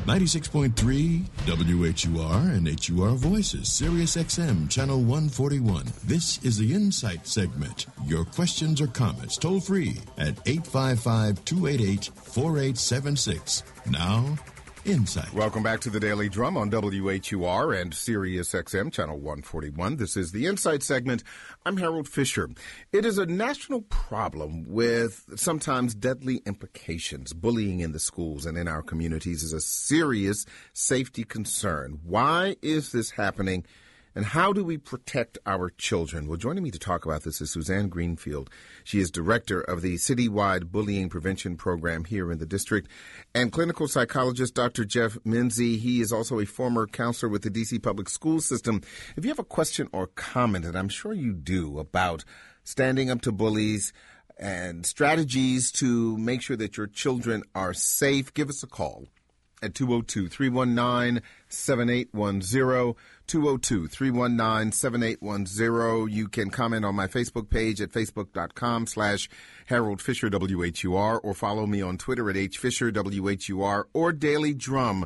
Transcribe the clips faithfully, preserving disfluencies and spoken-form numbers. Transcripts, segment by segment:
ninety-six point three W H U R and H U R Voices, Sirius X M, Channel one forty-one. This is the Insight segment. Your questions or comments toll free at eight five five, two eight eight, four eight seven six. Now, Insight. Welcome back to the Daily Drum on W H U R and Sirius X M, Channel one forty-one. This is the Insight segment. I'm Harold Fisher. It is a national problem with sometimes deadly implications. Bullying in the schools and in our communities is a serious safety concern. Why is this happening? And how do we protect our children? Well, joining me to talk about this is Suzanne Greenfield. She is director of the citywide bullying prevention program here in the district, and clinical psychologist Doctor Jeff Menzie. He is also a former counselor with the D C Public School System. If you have a question or comment, and I'm sure you do, about standing up to bullies and strategies to make sure that your children are safe, give us a call at two oh two, three one nine, seven eight one zero, two oh two, three one nine, seven eight one zero. You can comment on my Facebook page at facebook.com slash Harold Fisher W H U R, or follow me on Twitter at H Fisher W H U R, or Daily Drum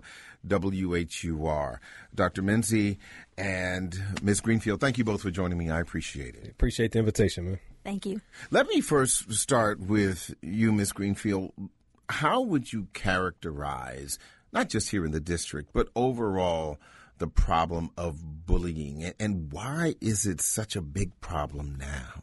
W H U R. Doctor Menzie and Miz Greenfield, thank you both for joining me. I appreciate it. Appreciate the invitation, man. Thank you. Let me first start with you, Miz Greenfield. How would you characterize, not just here in the district, but overall, the problem of bullying, and why is it such a big problem now?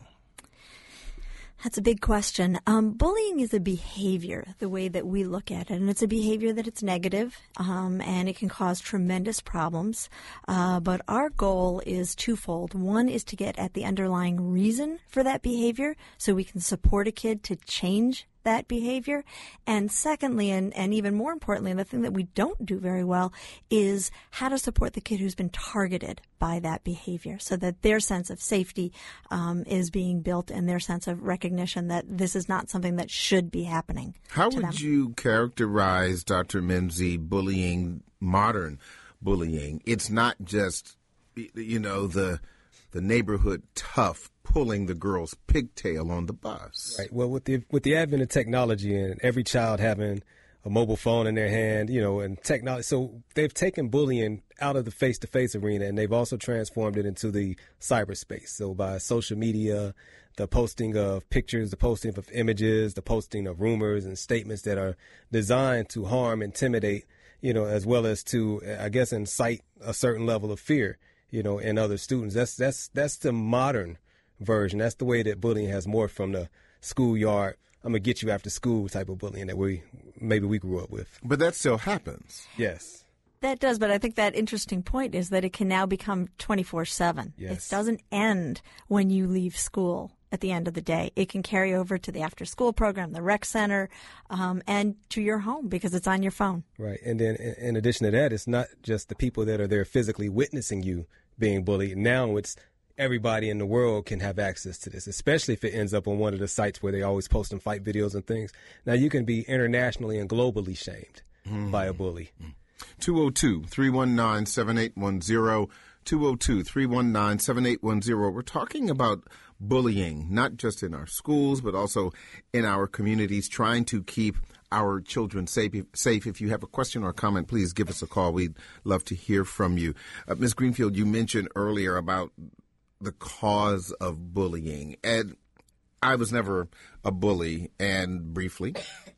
That's a big question. Um, bullying is a behavior, the way that we look at it, and it's a behavior that it's negative, um, and it can cause tremendous problems. Uh, but our goal is twofold. One is to get at the underlying reason for that behavior so we can support a kid to change that behavior. And secondly, and, and even more importantly, and the thing that we don't do very well, is how to support the kid who's been targeted by that behavior so that their sense of safety um, is being built and their sense of recognition that this is not something that should be happening. How would them. you characterize, Doctor Menzie, bullying, modern bullying? It's not just, you know, the the neighborhood tough pulling the girl's pigtail on the bus. Right. Well, with the with the advent of technology and every child having a mobile phone in their hand, you know, and technology, so they've taken bullying out of the face-to-face arena, and they've also transformed it into the cyberspace. So by social media, the posting of pictures, the posting of images, the posting of rumors and statements that are designed to harm, intimidate, you know, as well as to, I guess, incite a certain level of fear, you know, in other students. That's that's that's the modern version. That's the way that bullying has morphed from the schoolyard, I'm going to get you after school type of bullying that we maybe we grew up with. But that still happens. Yes. That does, but I think that interesting point is that it can now become twenty-four seven. Yes. It doesn't end when you leave school at the end of the day. It can carry over to the after-school program, the rec center, um, and to your home because it's on your phone. Right. And then in addition to that, it's not just the people that are there physically witnessing you being bullied. Now it's everybody in the world can have access to this, especially if it ends up on one of the sites where they always post and fight videos and things. Now you can be internationally and globally shamed mm. by a bully. two oh two, three one nine, seven eight one zero, two oh two, three one nine, seven eight one zero. We're talking about bullying, not just in our schools, but also in our communities, trying to keep our children safe. Safe. If you have a question or a comment, please give us a call. We'd love to hear from you. Uh, Miz Greenfield, you mentioned earlier about the cause of bullying, and I was never a bully, and briefly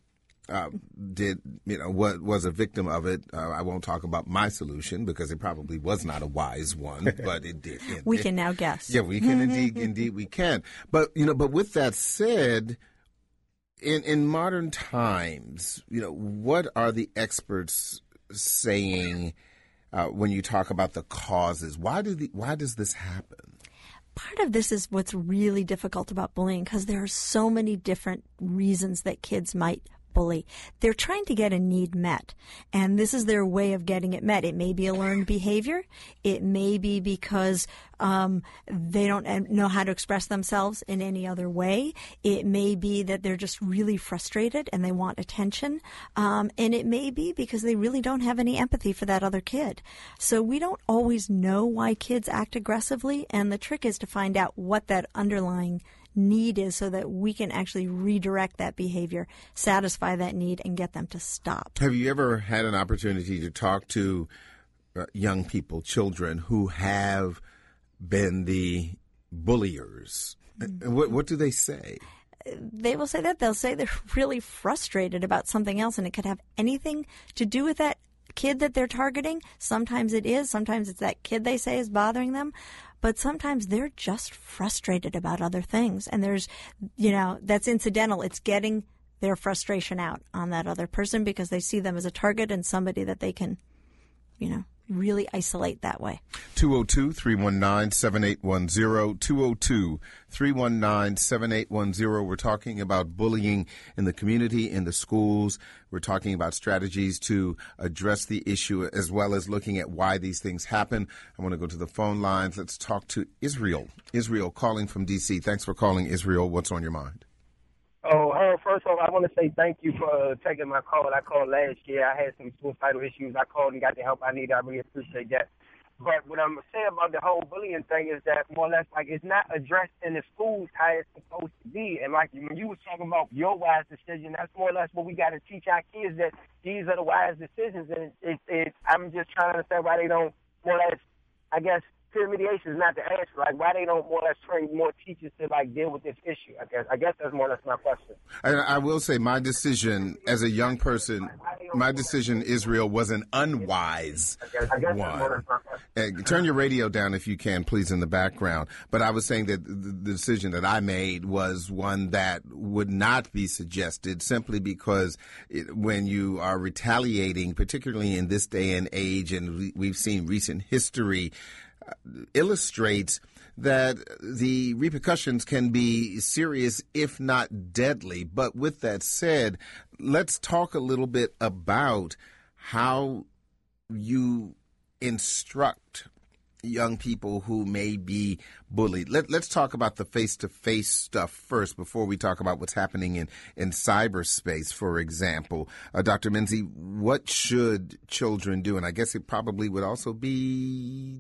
uh, did, you know, what was a victim of it. Uh, I won't talk about my solution because it probably was not a wise one, but it did. It, we it, can now guess. Yeah, we can indeed, indeed we can. But, you know, but with that said, in, in modern times, you know, what are the experts saying uh, when you talk about the causes? Why do the, why does this happen? Part of this is what's really difficult about bullying because there are so many different reasons that kids might bully. They're trying to get a need met, and this is their way of getting it met. It may be a learned behavior. It may be because um, they don't know how to express themselves in any other way. It may be that they're just really frustrated and they want attention, um, and it may be because they really don't have any empathy for that other kid. So we don't always know why kids act aggressively, and the trick is to find out what that underlying need is so that we can actually redirect that behavior, satisfy that need, and get them to stop. Have you ever had an opportunity to talk to uh, young people, children, who have been the bulliers? Mm-hmm. What, what do they say? They will say that. They'll say they're really frustrated about something else, and it could have anything to do with that kid that they're targeting. Sometimes it is. Sometimes it's that kid they say is bothering them. But sometimes they're just frustrated about other things. And there's, you know, that's incidental. It's getting their frustration out on that other person because they see them as a target and somebody that they can, you know, really isolate that way. two oh two, three one nine, seven eight one zero, two oh two, three one nine, seven eight one zero. We're talking about bullying in the community, in the schools. We're talking about strategies to address the issue as well as looking at why these things happen. I want to go to the phone lines. Let's talk to Israel. Israel calling from D C. Thanks for calling, Israel. What's on your mind? Oh, Harold, first off, I want to say thank you for taking my call. I called last year. I had some suicidal issues. I called and got the help I needed. I really appreciate that. But what I'm saying about the whole bullying thing is that more or less, like, it's not addressed in the schools how it's supposed to be. And, like, when you were talking about your wise decision, that's more or less what we got to teach our kids, that these are the wise decisions. And it, it, it, I'm just trying to understand why they don't, more or less, I guess, peer mediation is not the answer. Like, why they don't more or less train more teachers to, like, deal with this issue, I guess. I guess that's more or less my question. And I will say my decision as a young person, my decision, Israel, was an unwise I guess, I guess one. That's more or less my question. Uh, turn your radio down if you can, please, in the background. But I was saying that the the decision that I made was one that would not be suggested simply because it, when you are retaliating, particularly in this day and age, and we, we've seen recent history, uh, illustrates that the repercussions can be serious, if not deadly. But with that said, let's talk a little bit about how you instruct young people who may be bullied. Let, let's talk about the face-to-face stuff first before we talk about what's happening in, in cyberspace, for example. Uh, Doctor Menzie, what should children do? And I guess it probably would also be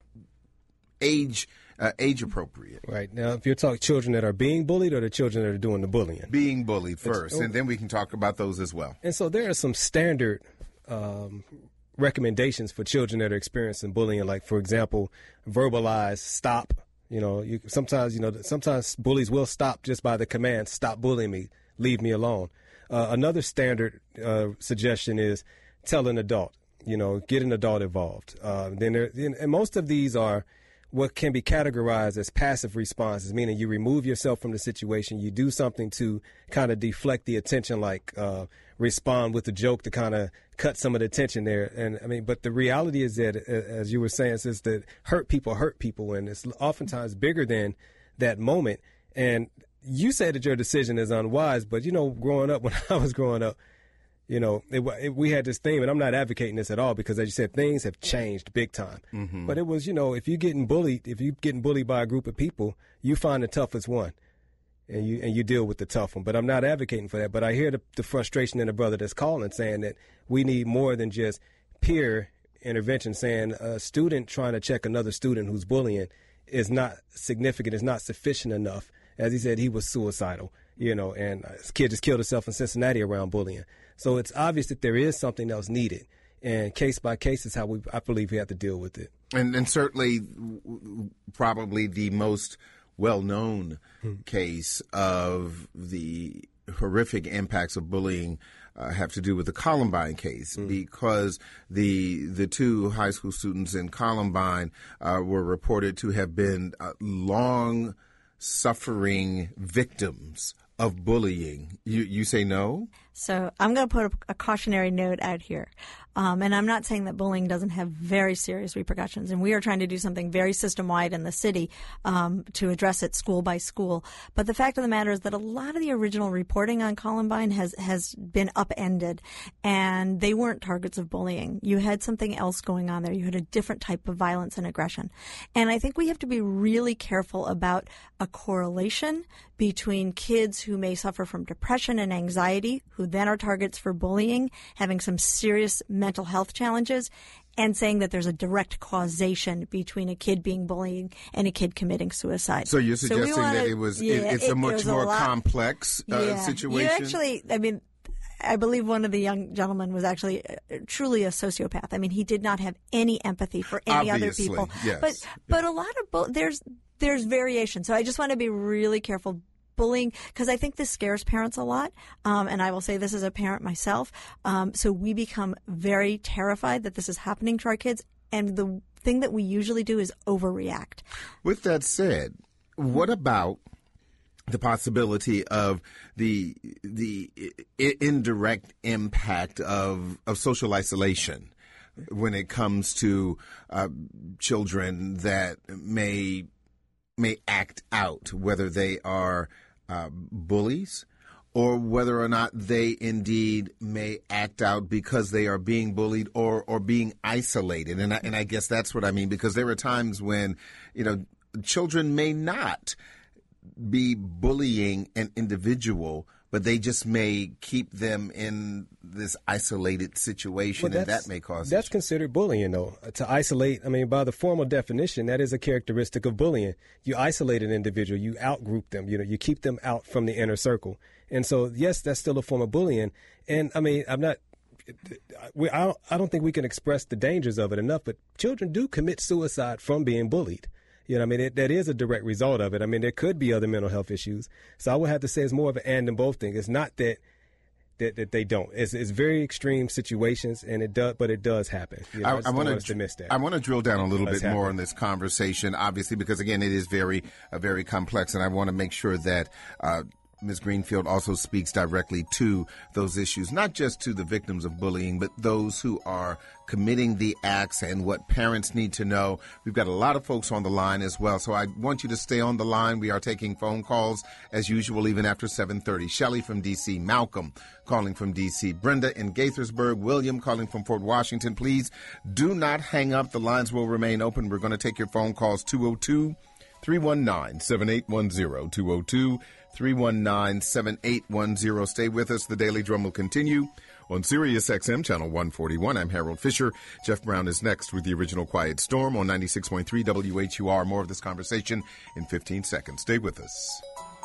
age uh, age appropriate. Right. Now, if you're talking children that are being bullied or the children that are doing the bullying? Being bullied first, it's, and then we can talk about those as well. And so there are some standard um, recommendations for children that are experiencing bullying, like, for example, verbalize stop. You know, you, sometimes, you know, sometimes bullies will stop just by the command, stop bullying me, leave me alone. Uh, another standard uh, suggestion is tell an adult, you know, get an adult involved. Uh, then there, and most of these are what can be categorized as passive responses, meaning you remove yourself from the situation, you do something to kind of deflect the attention, like uh, respond with a joke to kind of cut some of the tension there. And I mean, but the reality is that, as you were saying, is that hurt people hurt people, and it's oftentimes bigger than that moment. And you said that your decision is unwise, but, you know, growing up, when I was growing up, you know, it, it, we had this theme, and I'm not advocating this at all because, as you said, things have changed big time. Mm-hmm. But it was, you know, if you're getting bullied, if you're getting bullied by a group of people, you find the toughest one, and you and you deal with the tough one. But I'm not advocating for that. But I hear the, the frustration in the brother that's calling, saying that we need more than just peer intervention, saying a student trying to check another student who's bullying is not significant, is not sufficient enough. As he said, he was suicidal, you know, and his kid just killed himself in Cincinnati around bullying. So it's obvious that there is something else needed, and case by case is how we, I believe, we have to deal with it. And, and certainly, probably the most well-known hmm. case of the horrific impacts of bullying uh, have to do with the Columbine case, hmm. because the the two high school students in Columbine uh, were reported to have been uh, long-suffering victims of bullying. You you say no? So I'm going to put a, a cautionary note out here. Um, and I'm not saying that bullying doesn't have very serious repercussions. And we are trying to do something very system-wide in the city um, to address it school by school. But the fact of the matter is that a lot of the original reporting on Columbine has, has been upended. And they weren't targets of bullying. You had something else going on there. You had a different type of violence and aggression. And I think we have to be really careful about a correlation between kids who may suffer from depression and anxiety, who then are targets for bullying, having some serious mental health challenges, and saying that there's a direct causation between a kid being bullied and a kid committing suicide. So you're suggesting so wanna, that it was yeah, it, it's it, a much more a complex uh, yeah. situation? You actually, I mean, I believe one of the young gentlemen was actually uh, truly a sociopath. I mean, he did not have any empathy for any Obviously, other people. Yes. But but a lot of bu- there's there's variation. So I just want to be really careful. Bullying, because I think this scares parents a lot, um, and I will say this as a parent myself. Um, so we become very terrified that this is happening to our kids, and the thing that we usually do is overreact. With that said, what about the possibility of the the I- indirect impact of of social isolation when it comes to uh, children that may may act out, whether they are uh, bullies or whether or not they indeed may act out because they are being bullied or, or being isolated. And I, and I guess that's what I mean, because there are times when, you know, children may not be bullying an individual, but they just may keep them in this isolated situation, well, and that may cause That's issues. considered bullying, though. To isolate, I mean, by the formal definition, that is a characteristic of bullying. You isolate an individual, you outgroup them, you know, you keep them out from the inner circle. And so, yes, that's still a form of bullying. And, I mean, I'm not we, I, don't, I don't think we can express the dangers of it enough, but children do commit suicide from being bullied. You know, I mean, it, that is a direct result of it. I mean, there could be other mental health issues. So I would have to say it's more of an and and both thing. It's not that that, that they don't. It's, it's very extreme situations, and it does, but it does happen. You know, I, I, I want to dismiss that. I want to drill down a little That's bit more happening. on this conversation, obviously, because again, it is very, uh, very complex, and I want to make sure that uh, Miz Greenfield also speaks directly to those issues, not just to the victims of bullying, but those who are committing the acts and what parents need to know. We've got a lot of folks on the line as well, so I want you to stay on the line. We are taking phone calls as usual, even after seven thirty. Shelley from D C, Malcolm calling from D C, Brenda in Gaithersburg, William calling from Fort Washington. Please do not hang up. The lines will remain open. We're going to take your phone calls, two oh two, three one nine, seven eight one zero, two oh two, three one nine, seven eight one zero. Stay with us. The Daily Drum will continue on Sirius X M Channel one forty-one. I'm Harold Fisher. Jeff Brown is next with the original Quiet Storm on ninety-six point three W H U R. More of this conversation in fifteen seconds. Stay with us.